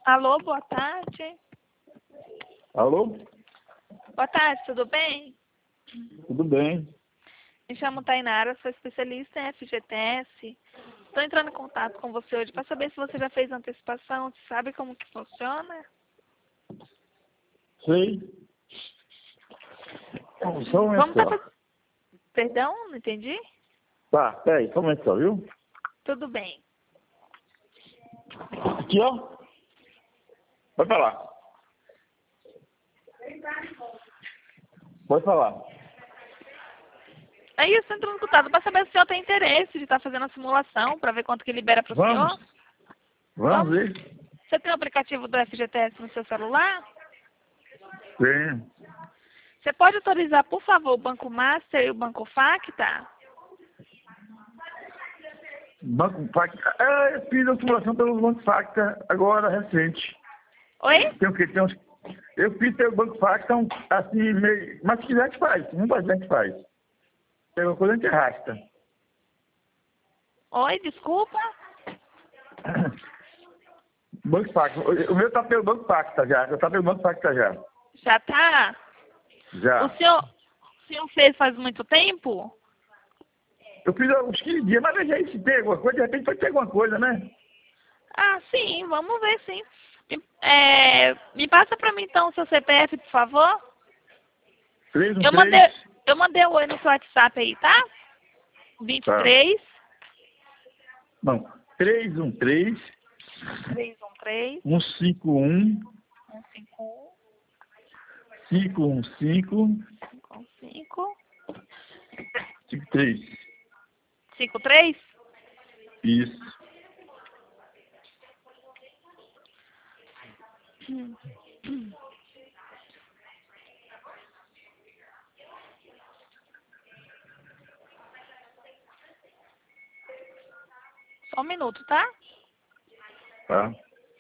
Alô, boa tarde. Alô? Boa tarde, tudo bem? Tudo bem? Me chamo Tainara, sou especialista em FGTS. Estou entrando em contato com você hoje para saber se você já fez antecipação, se sabe como que funciona. Sei. Só um momento só. Perdão, não entendi? Tá, peraí, só um momento só, viu? Tudo bem. Aqui, ó. Pode falar. Pode falar. Aí eu estou entrando em contato para saber se o senhor tem interesse de estar fazendo a simulação, para ver quanto que libera para o senhor. Vamos ver. Você tem o aplicativo do FGTS no seu celular? Tem. Você pode autorizar, por favor, o Banco Master e o Banco Facta? Banco Facta. Eu fiz a simulação pelo Banco Facta agora, recente. Oi? Tem o quê? Eu fiz pelo Banco Facta, assim, meio... Mas se quiser, a gente faz. Não faz, a gente faz. Tem uma coisa, a gente arrasta. Oi, desculpa? Banco Facta. O meu tá pelo Banco Facta já. Já tá pelo Banco Facta já. Já tá? Já. O senhor fez faz muito tempo? Eu fiz uns 15 dias, mas veja aí se tem alguma coisa, de repente pode ter alguma coisa, né? Ah, sim, vamos ver, sim. Me passa para mim, então, o seu CPF, por favor. 313. Eu mandei o oi no seu WhatsApp aí, tá? Tá. 23 Não, 313 313 151 151 515 55 53. 53? Isso. Só um minuto, tá? Tá.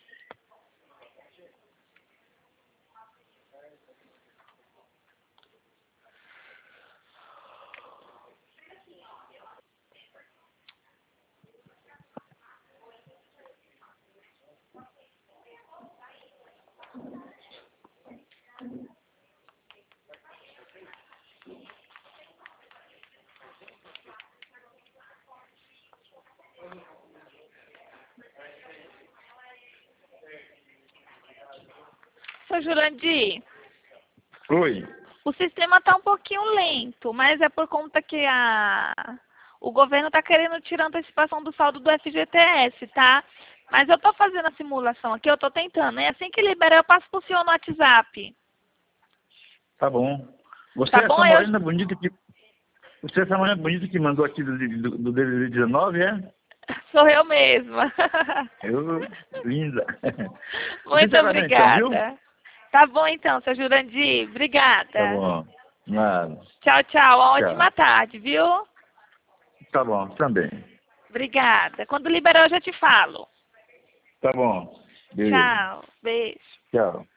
Seu Jurandir, Oi. o sistema está um pouquinho lento, mas é por conta que o governo está querendo tirar a antecipação do saldo do FGTS, tá? Mas eu estou fazendo a simulação aqui, eu estou tentando. E assim que liberar, eu passo pro senhor no WhatsApp. Tá bom. Você Tá é bom? essa morena bonita que... Você é essa morena bonita que mandou aqui do DDD 19, é? Sou eu mesma. Linda. Muito Você agora então, viu? obrigada. Tá bom então, seu Jurandir. Tá Obrigada. bom. Nada. Tchau, tchau. Uma Tchau. ótima tarde, viu? Tá bom, também. Obrigada. Quando liberar, eu já te falo. Tá bom. Beleza. Tchau. Beijo. Tchau.